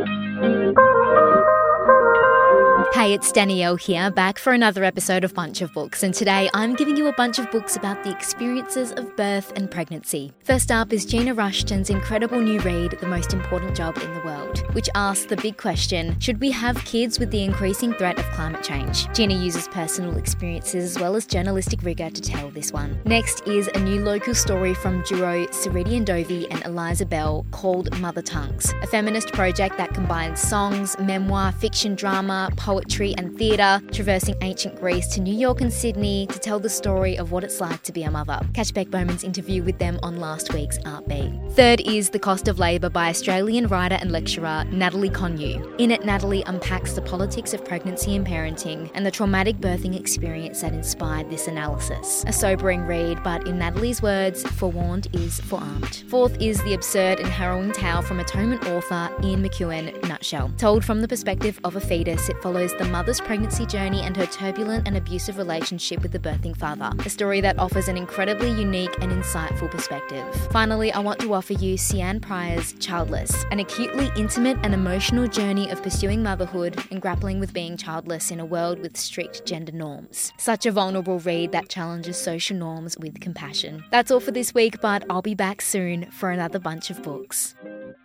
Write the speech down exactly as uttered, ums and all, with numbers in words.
Hey, it's Danielle here, back for another episode of Bunch of Books, and today I'm giving you a bunch of books about the experiences of birth and pregnancy. First up is Gina Rushton's incredible new read, The Most Important Job in the World, which asks the big question, should we have kids with the increasing threat of climate change? Gina uses personal experiences as well as journalistic rigour to tell this one. Next is a new local story from duo Ceridian Dovey and Eliza Bell called Mother Tongues, a feminist project that combines songs, memoir, fiction, drama, poetry and theatre, traversing ancient Greece to New York and Sydney to tell the story of what it's like to be a mother. Catch Beck Bowman's interview with them on last week's Art Beat. Third is The Cost of Labour by Australian writer and lecturer Natalie Connew. In it, Natalie unpacks the politics of pregnancy and parenting and the traumatic birthing experience that inspired this analysis. A sobering read, but in Natalie's words, forewarned is forearmed. Fourth is the absurd and harrowing tale from Atonement author Ian McEwan, Nutshell. Told from the perspective of a fetus, it follows the mother's pregnancy journey and her turbulent and abusive relationship with the birthing father. A story that offers an incredibly unique and insightful perspective. Finally, I want to offer you Sian Pryor's Childless, an acutely intimate and emotional journey of pursuing motherhood and grappling with being childless in a world with strict gender norms. Such a vulnerable read that challenges social norms with compassion. That's all for this week, but I'll be back soon for another bunch of books.